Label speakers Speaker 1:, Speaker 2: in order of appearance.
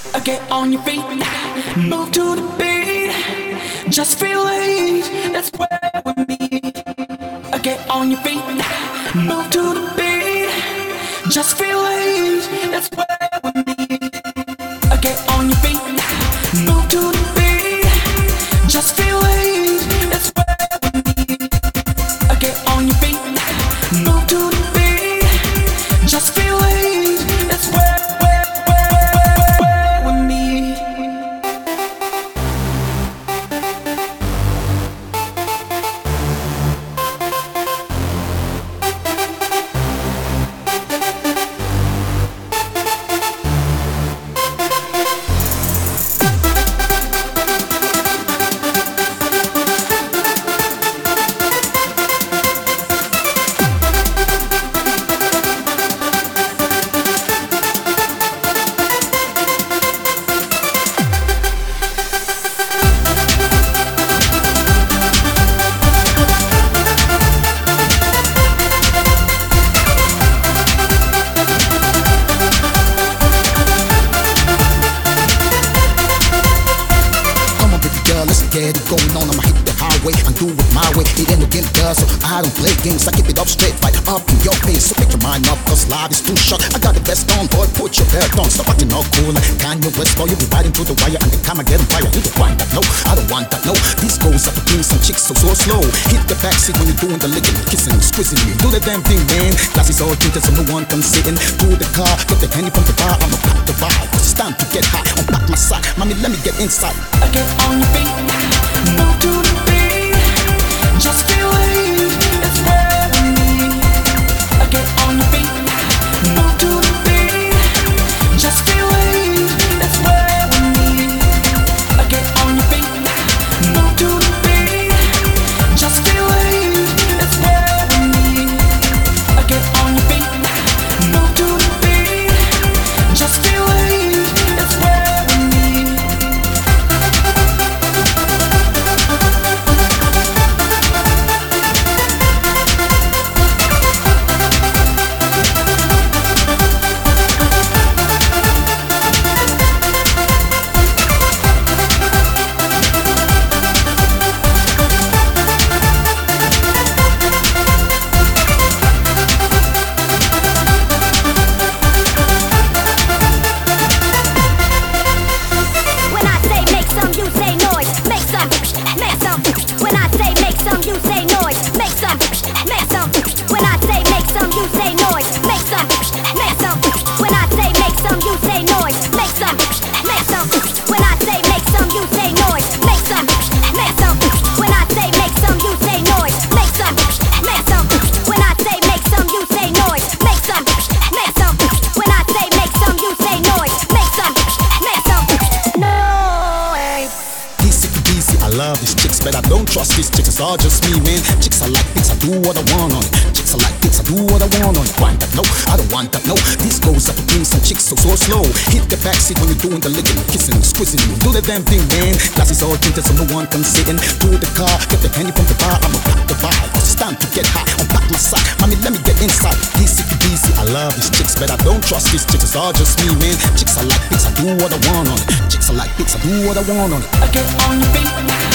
Speaker 1: Get on your feet, move to the beat. Just feel it, that's where we meet. Get on your feet, move to the beat. Just feel it, that's where we meet. Get on your feet, move to the beat. Just feel it, that's where we meet. Get on your feet, move to the beat. Just feel it, that's where we meet.
Speaker 2: Get it going on, I'ma hit the highway and do it my way. It ain't no game, girl, so I don't play games. I keep it up straight, right up in your face. So make your mind up, cause life is too short. I got the best on, boy, put your belt on. Stop acting all cool like Kanye West, boy. You be riding through the wire and the camera getting fire. You don't want that, no, I don't want that, no. These goes up to bring some chicks so slow. Hit the backseat when you're doing the licking, kissing, squeezing me. Do the damn thing, man. Glasses all tinted so no one can sit in. To the car, get the penny from the bar. I'ma pop the vibe, cause it's time to get high. Unpack my sock, mommy, let me get inside.
Speaker 1: Get on your feet, move to the beat. Just feel it, it's where we meet. Get on your feet, move to the beat. Just feel it, it's where we meet. Get on your feet, move to the beat. Just feel it, it's where we meet. Get on your feet, move to the beat. Just feel it, it's where we meet.
Speaker 2: But I don't trust these chicks, it's all just me, man. Chicks are like this, I do what I want on it. Chicks are like this, I do what I want on it. Want that? No, I don't want that, no. This goes up to bring some chicks so slow. Hit the backseat when you're doing the licking, kissing, squeezing you. Do the damn thing, man. Glasses all tinted so no one can sit in. To the car, get the penny from the bar. I'ma pop the vibe, cause it's time to get high. Unpack my sock, mommy, let me get inside. Easy to easy, I love these chicks, but I don't trust these chicks, it's all just me, man. Chicks are like this, I do what I want on it. Chicks are like this, I do what I want on it.
Speaker 1: Get on your feet.